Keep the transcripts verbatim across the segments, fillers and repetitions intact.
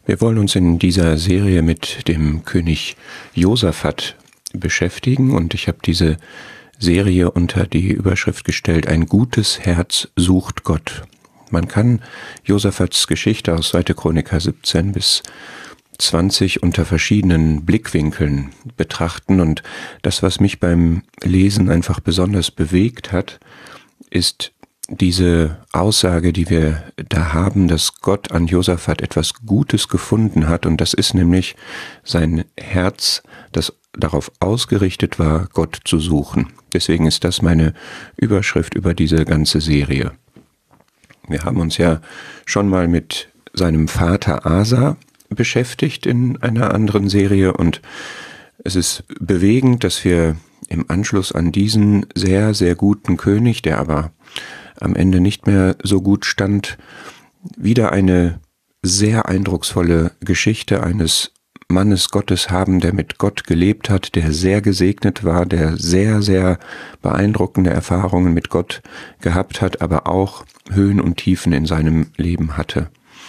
Wir wollen uns in dieser Serie mit dem König Josaphat beschäftigen und ich habe diese Serie unter die Überschrift gestellt: Ein gutes Herz sucht Gott. Man kann Josaphats Geschichte aus zweiter Chroniker siebzehn bis zwanzig unter verschiedenen Blickwinkeln betrachten, und das, was mich beim Lesen einfach besonders bewegt hat, ist diese Aussage, die wir da haben, dass Gott an Josaphat etwas Gutes gefunden hat, und das ist nämlich sein Herz, das darauf ausgerichtet war, Gott zu suchen. Deswegen ist das meine Überschrift über diese ganze Serie. Wir haben uns ja schon mal mit seinem Vater Asa beschäftigt in einer anderen Serie, und es ist bewegend, dass wir im Anschluss an diesen sehr, sehr guten König, der aber am Ende nicht mehr so gut stand, wieder eine sehr eindrucksvolle Geschichte eines Mannes Gottes haben, der mit Gott gelebt hat, der sehr gesegnet war, der sehr, sehr beeindruckende Erfahrungen mit Gott gehabt hat, aber auch Höhen und Tiefen in seinem Leben hatte.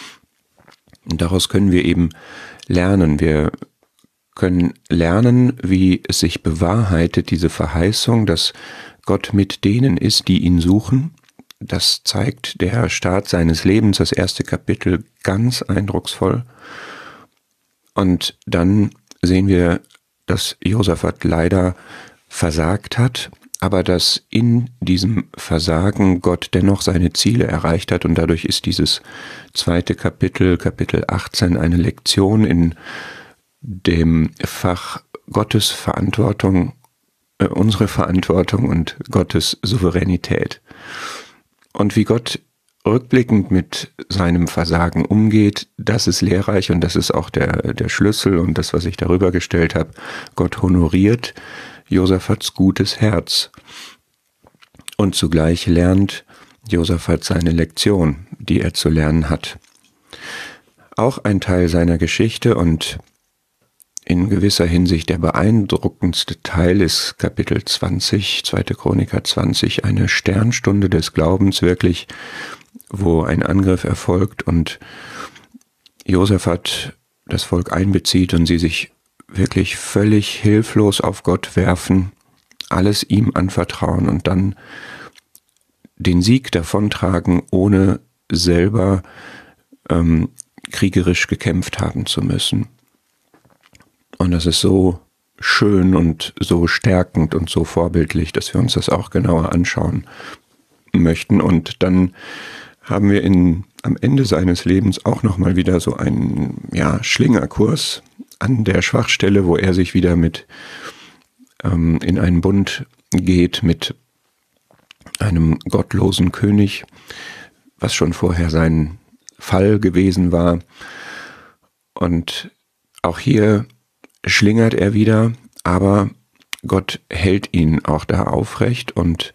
Und daraus können wir eben lernen. Wir können lernen, wie es sich bewahrheitet, diese Verheißung, dass Gott mit denen ist, die ihn suchen. Das zeigt der Start seines Lebens, das erste Kapitel, ganz eindrucksvoll. Und dann sehen wir, dass Josaphat leider versagt hat, aber dass in diesem Versagen Gott dennoch seine Ziele erreicht hat, und dadurch ist dieses zweite Kapitel, Kapitel achtzehn, eine Lektion in dem Fach Gottes Verantwortung, äh, unsere Verantwortung und Gottes Souveränität. Und wie Gott rückblickend mit seinem Versagen umgeht, das ist lehrreich, und das ist auch der, der Schlüssel und das, was ich darüber gestellt habe. Gott honoriert Josaphats gutes Herz. Und zugleich lernt Josaphat seine Lektion, die er zu lernen hat. Auch ein Teil seiner Geschichte und in gewisser Hinsicht der beeindruckendste Teil ist Kapitel zwanzig, zweite Chroniker zwanzig, eine Sternstunde des Glaubens wirklich, wo ein Angriff erfolgt und Josaphat das Volk einbezieht und sie sich wirklich völlig hilflos auf Gott werfen, alles ihm anvertrauen und dann den Sieg davontragen, ohne selber ähm, kriegerisch gekämpft haben zu müssen. Und das ist so schön und so stärkend und so vorbildlich, dass wir uns das auch genauer anschauen möchten. Und dann haben wir in, am Ende seines Lebens auch nochmal wieder so einen ja, Schlingerkurs an der Schwachstelle, wo er sich wieder mit ähm, in einen Bund geht mit einem gottlosen König, was schon vorher sein Fall gewesen war. Und auch hier schlingert er wieder, aber Gott hält ihn auch da aufrecht, und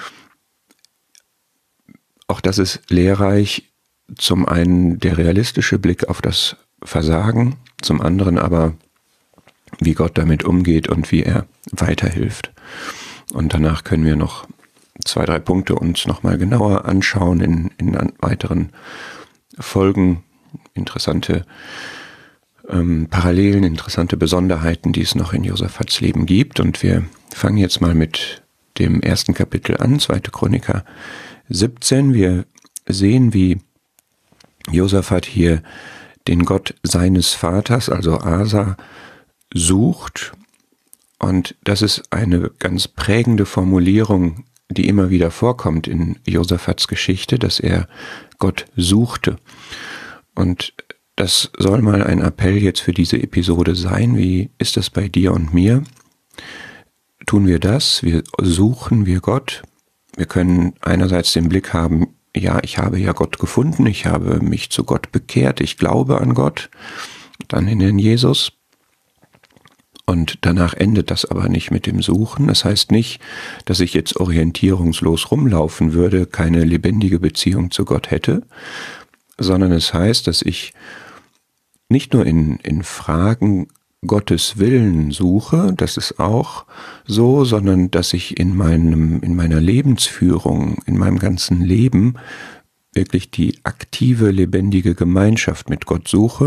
auch das ist lehrreich. Zum einen der realistische Blick auf das Versagen, zum anderen aber, wie Gott damit umgeht und wie er weiterhilft. Und danach können wir noch zwei, drei Punkte uns nochmal genauer anschauen in, in weiteren Folgen. Interessante ähm, Parallelen, interessante Besonderheiten, die es noch in Josaphats Leben gibt. Und wir fangen jetzt mal mit dem ersten Kapitel an, zweite Chroniker siebzehn. Wir sehen, wie Josaphat hier den Gott seines Vaters, also Asa, sucht. Und das ist eine ganz prägende Formulierung, die immer wieder vorkommt in Josaphats Geschichte, dass er Gott suchte. Und das soll mal ein Appell jetzt für diese Episode sein. Wie ist das bei dir und mir? Tun wir das? Wir suchen wir Gott? Wir können einerseits den Blick haben, ja, ich habe ja Gott gefunden, ich habe mich zu Gott bekehrt, ich glaube an Gott, dann in den Jesus. Und danach endet das aber nicht mit dem Suchen. Das heißt nicht, dass ich jetzt orientierungslos rumlaufen würde, keine lebendige Beziehung zu Gott hätte, sondern es heißt, dass ich nicht nur in, in Fragen Gottes Willen suche, das ist auch so, sondern dass ich in meinem, in meiner Lebensführung, in meinem ganzen Leben wirklich die aktive, lebendige Gemeinschaft mit Gott suche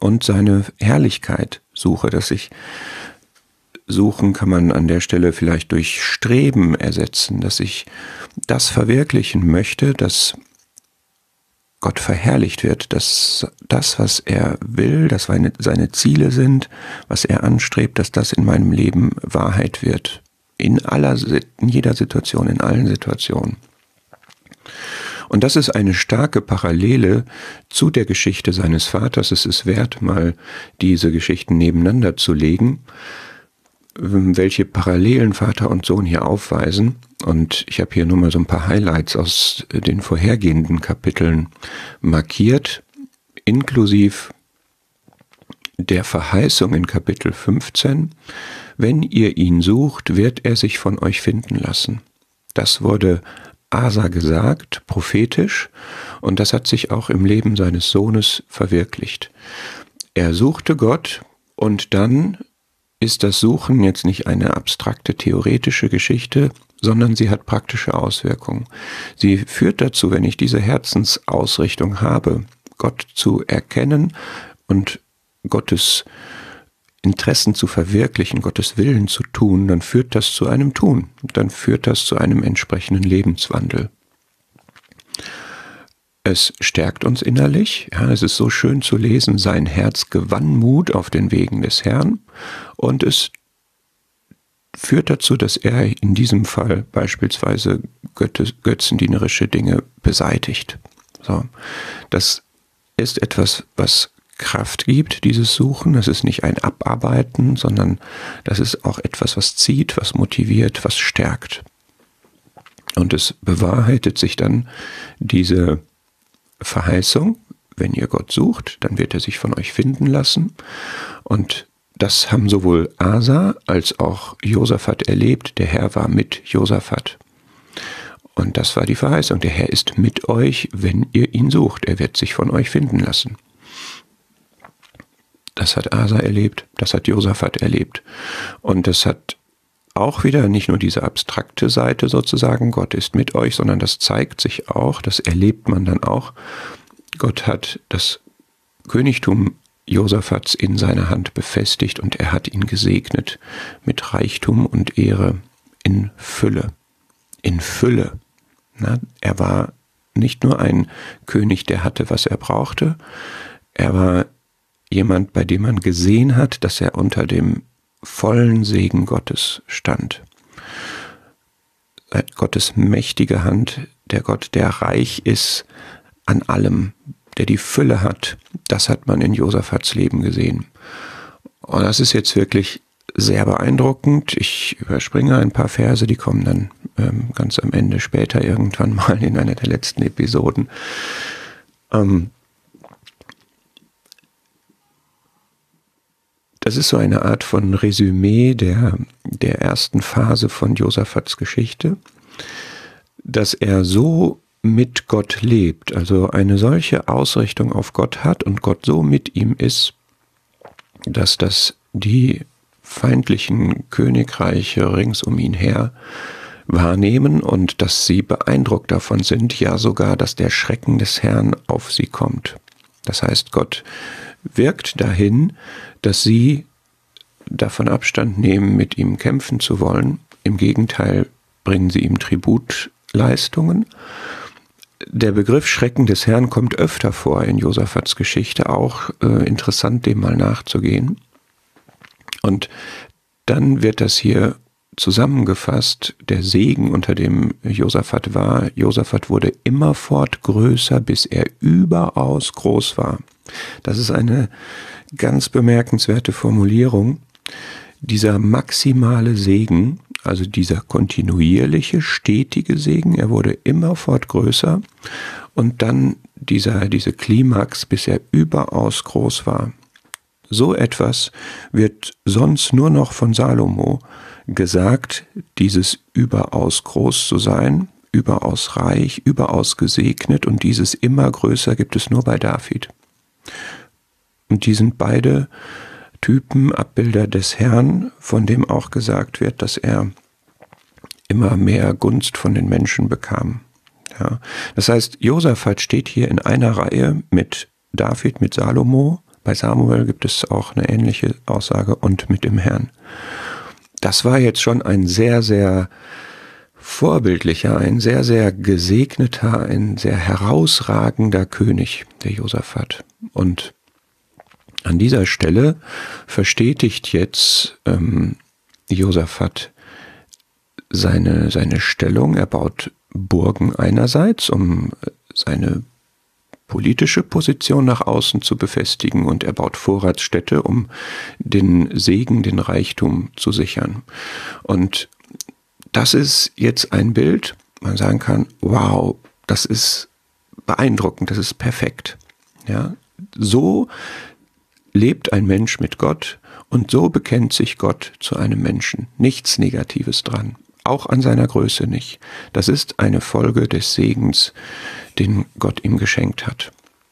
und seine Herrlichkeit suche, dass ich suchen kann man an der Stelle vielleicht durch Streben ersetzen, dass ich das verwirklichen möchte, dass Gott verherrlicht wird, dass das, was er will, dass seine, seine Ziele sind, was er anstrebt, dass das in meinem Leben Wahrheit wird. In aller, in jeder Situation, in allen Situationen. Und das ist eine starke Parallele zu der Geschichte seines Vaters. Es ist wert, mal diese Geschichten nebeneinander zu legen, welche Parallelen Vater und Sohn hier aufweisen. Und ich habe hier nur mal so ein paar Highlights aus den vorhergehenden Kapiteln markiert, inklusive der Verheißung in Kapitel fünfzehn, wenn ihr ihn sucht, wird er sich von euch finden lassen. Das wurde Asa gesagt, prophetisch, und das hat sich auch im Leben seines Sohnes verwirklicht. Er suchte Gott, und dann ist das Suchen jetzt nicht eine abstrakte theoretische Geschichte, sondern sie hat praktische Auswirkungen. Sie führt dazu, wenn ich diese Herzensausrichtung habe, Gott zu erkennen und Gottes Interessen zu verwirklichen, Gottes Willen zu tun, dann führt das zu einem Tun, dann führt das zu einem entsprechenden Lebenswandel. Es stärkt uns innerlich, ja, es ist so schön zu lesen, sein Herz gewann Mut auf den Wegen des Herrn, und es führt dazu, dass er in diesem Fall beispielsweise götzendienerische Dinge beseitigt. So, das ist etwas, was Kraft gibt, dieses Suchen. Das ist nicht ein Abarbeiten, sondern das ist auch etwas, was zieht, was motiviert, was stärkt. Und es bewahrheitet sich dann diese Verheißung: Wenn ihr Gott sucht, dann wird er sich von euch finden lassen. Und das haben sowohl Asa als auch Josaphat erlebt. Der Herr war mit Josaphat. Und das war die Verheißung. Der Herr ist mit euch, wenn ihr ihn sucht. Er wird sich von euch finden lassen. Das hat Asa erlebt, das hat Josaphat erlebt. Und das hat auch wieder nicht nur diese abstrakte Seite sozusagen, Gott ist mit euch, sondern das zeigt sich auch, das erlebt man dann auch. Gott hat das Königtum Josaphats in seiner Hand befestigt und er hat ihn gesegnet mit Reichtum und Ehre in Fülle. In Fülle. Na, er war nicht nur ein König, der hatte, was er brauchte, er war jemand, bei dem man gesehen hat, dass er unter dem vollen Segen Gottes stand. Gottes mächtige Hand, der Gott, der reich ist an allem, der die Fülle hat, das hat man in Josaphats Leben gesehen. Und das ist jetzt wirklich sehr beeindruckend. Ich überspringe ein paar Verse, die kommen dann ähm, ganz am Ende später irgendwann mal in einer der letzten Episoden. Ähm, Das ist so eine Art von Resümee der, der ersten Phase von Josaphats Geschichte, dass er so mit Gott lebt, also eine solche Ausrichtung auf Gott hat und Gott so mit ihm ist, dass das die feindlichen Königreiche rings um ihn her wahrnehmen und dass sie beeindruckt davon sind, ja sogar, dass der Schrecken des Herrn auf sie kommt. Das heißt, Gott wirkt dahin, dass sie davon Abstand nehmen, mit ihm kämpfen zu wollen. Im Gegenteil bringen sie ihm Tributleistungen. Der Begriff Schrecken des Herrn kommt öfter vor in Josaphats Geschichte, auch äh, interessant, dem mal nachzugehen. Und dann wird das hier zusammengefasst, der Segen, unter dem Josaphat war. Josaphat wurde immerfort größer, bis er überaus groß war. Das ist eine ganz bemerkenswerte Formulierung. Dieser maximale Segen, also dieser kontinuierliche, stetige Segen, er wurde immerfort größer, und dann dieser, diese Klimax, bis er überaus groß war. So etwas wird sonst nur noch von Salomo gesagt, dieses überaus groß zu sein, überaus reich, überaus gesegnet, und dieses immer größer gibt es nur bei David. Und die sind beide Typen, Abbilder des Herrn, von dem auch gesagt wird, dass er immer mehr Gunst von den Menschen bekam. Ja. Das heißt, Josaphat steht hier in einer Reihe mit David, mit Salomo, Bei Samuel gibt es auch eine ähnliche Aussage, und mit dem Herrn. Das war jetzt schon ein sehr, sehr vorbildlicher, ein sehr, sehr gesegneter, ein sehr herausragender König, der Josaphat. Und an dieser Stelle verstetigt jetzt ähm, Josaphat seine, seine Stellung. Er baut Burgen einerseits, um seine politische Position nach außen zu befestigen, und er baut Vorratsstädte, um den Segen, den Reichtum zu sichern. Und das ist jetzt ein Bild, man sagen kann, wow, das ist beeindruckend, das ist perfekt. Ja, so lebt ein Mensch mit Gott und so bekennt sich Gott zu einem Menschen. Nichts Negatives dran, auch an seiner Größe nicht. Das ist eine Folge des Segens, den Gott ihm geschenkt hat.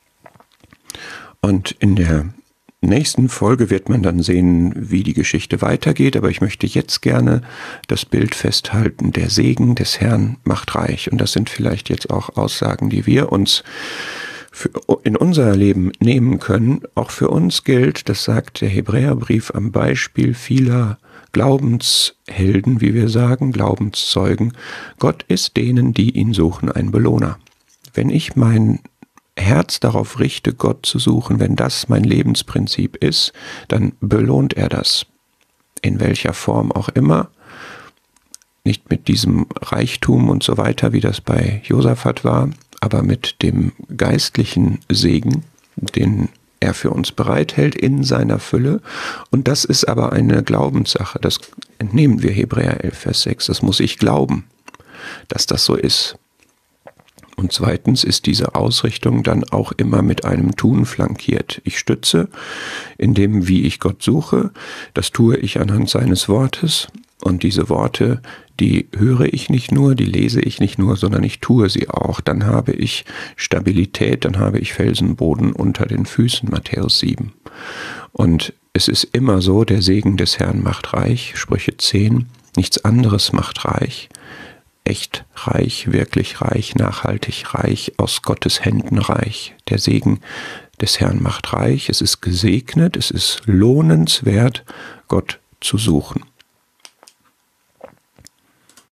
Und in der nächsten Folge wird man dann sehen, wie die Geschichte weitergeht, aber ich möchte jetzt gerne das Bild festhalten, der Segen des Herrn macht reich. Und das sind vielleicht jetzt auch Aussagen, die wir uns für in unser Leben nehmen können. Auch für uns gilt, das sagt der Hebräerbrief am Beispiel vieler Glaubenshelden, wie wir sagen, Glaubenszeugen: Gott ist denen, die ihn suchen, ein Belohner. Wenn ich mein Herz darauf richte, Gott zu suchen, wenn das mein Lebensprinzip ist, dann belohnt er das. In welcher Form auch immer. Nicht mit diesem Reichtum und so weiter, wie das bei Josaphat war, aber mit dem geistlichen Segen, den er für uns bereithält in seiner Fülle. Und das ist aber eine Glaubenssache. Das entnehmen wir Hebräer elf, Vers sechs. Das muss ich glauben, dass das so ist. Und zweitens ist diese Ausrichtung dann auch immer mit einem Tun flankiert. Ich stütze in dem, wie ich Gott suche. Das tue ich anhand seines Wortes. Und diese Worte, die höre ich nicht nur, die lese ich nicht nur, sondern ich tue sie auch. Dann habe ich Stabilität, dann habe ich Felsenboden unter den Füßen, Matthäus sieben. Und es ist immer so, der Segen des Herrn macht reich, Sprüche zehn, nichts anderes macht reich. Echt reich, wirklich reich, nachhaltig reich, aus Gottes Händen reich. Der Segen des Herrn macht reich, es ist gesegnet, es ist lohnenswert, Gott zu suchen.